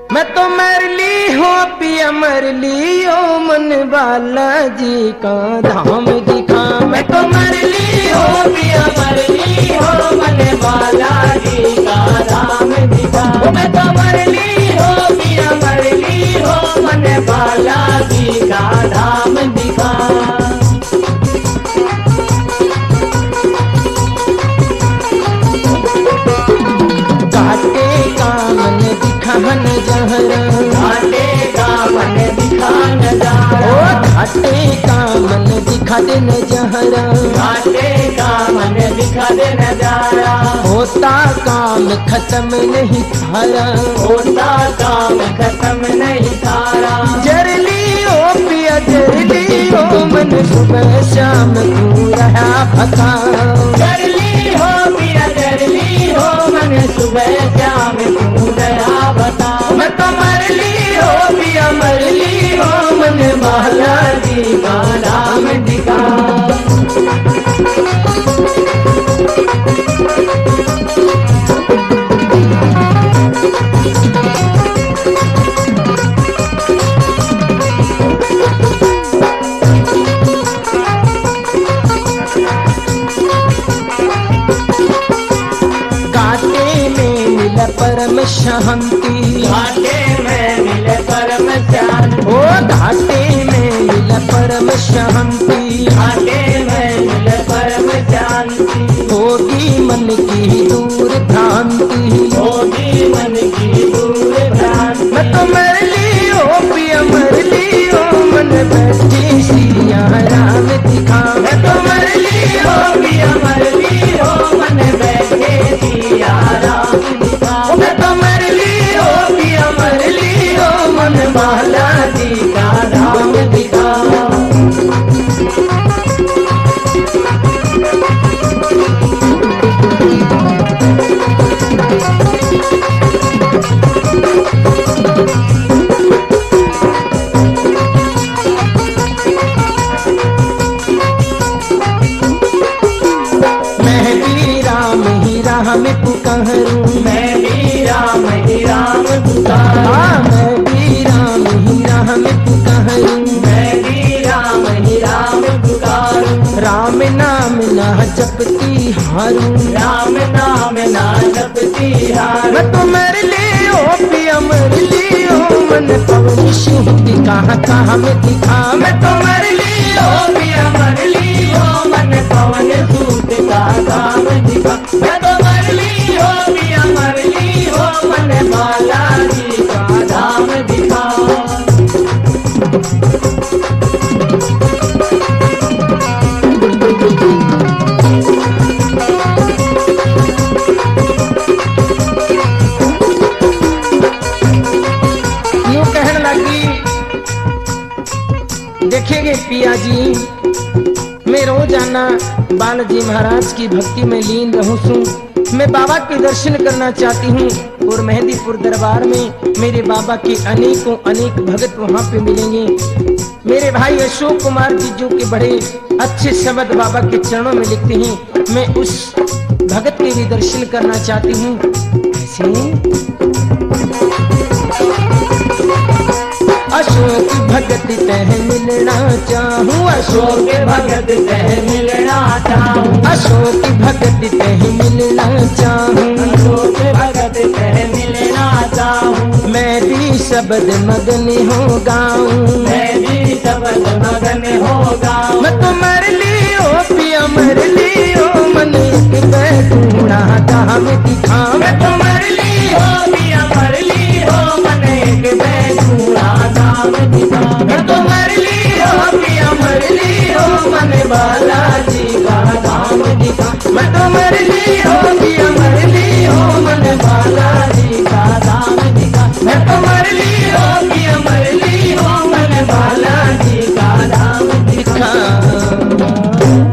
मैं तो मरली हो पिया मरली ओ मन बालाजी का धाम दिखा। मैं तो मरली हो पिया मरली हो मन बालाजी का धाम दिखा। मैं तो मरली हो पिया मरली हो मन बालाजी का धाम दिखा। घाटे का मन दिखा नजारा, घाटे का मन दिखा नजारा, ओ घाटे का मन दिखा दे नजारा, घाटे का मन दिखा दे नजारा। होता काम खत्म नहीं थारा, होता काम खत्म नहीं थारा। जरली ओ पिया जरली ओ मन सुबह शाम तू रहा फका। जरली हो पिया जरली हो मन सुबह शाम तू रहा बता। मैं तो मरली हो पिया मरली हो मन बालाजी का धाम दिखा। परम शांति, घाटे में मिले परम शांति, ओ घाटे में मिले परम शांति, घाटे में मिले परम शांति। होगी मन की दूर भ्रांति, होगी मन की दूर भ्रांति। मैं तो मरली ओ पिया मरली ओ मन बैठी सिया राम दिखा। मैं तो मरली ओ पिया मरली ओ मन बैठे सिया राम दिखा। मैं तो मरली हो पिया मरली हो मन बालाजी का धाम दिखा। मैं भी राम ही राम पुकारूं, मैं भी राम ही राम पुकारूं, मैं भी राम ही राम पुकारूं, मैं भी राम ही राम पुकारूं। राम नाम ना जपती हारूं, राम नाम ना जपती हारूं। मैं तो मरली ओ पिया मरली ओ मन पवन शुद्धि कहाँ कहाँ में दिखा। मैं तो मरली ओ पिया मरली ओ मन पवन शुद्धि कहाँ में दिखा। मैं तो मरली हो पिया मरली हो मन बालाजी का धाम दिखा। यूं कहने लगी, देखेंगे पिया जी मैं रोजाना बालाजी महाराज की भक्ति में लीन रहूं सू। मैं बाबा के दर्शन करना चाहती हूँ और मेहंदीपुर दरबार में मेरे बाबा के अनेकों अनेक भगत वहाँ पे मिलेंगे। मेरे भाई अशोक कुमार जी जो कि बड़े अच्छे शब्द बाबा के चरणों में लिखते हैं, मैं उस भगत के भी दर्शन करना चाहती हूँ। कैसे अशोक भगत तह मिलना चाहूँ, अशोक भगत तह मिलना चाहूँ, अशोक भगत तह मिलना चाहूँ, अशोक भगत तह मिलना चाहूँ। मैं भी शब्द मगन हो गाऊँ, मैं भी शब्द मगन हो गाऊँ। मैं तो मरली ओ पिया मरली ओ मन एक बैठूड़ा धाम दिखा। मैं तो मरली हो पिया मरली हो मन एक बैठूड़ा धाम दिखा। मैं तो मरली हो पिया मरली हो मन बालाजी का धाम दिखा। मैं तो मरली हो पिया मरली हो मन